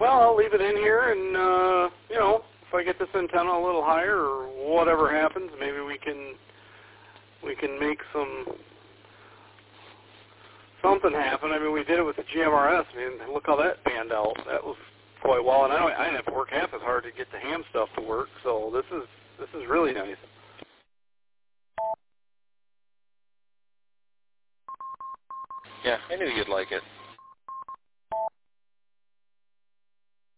Well, I'll leave it in here, and you know, if I get this antenna a little higher or whatever happens, maybe we can make something happen. I mean, we did it with the GMRS. I mean, look how that panned out. That was quite well, and I didn't have to work half as hard to get the ham stuff to work. So this is really nice. Yeah, I knew you'd like it.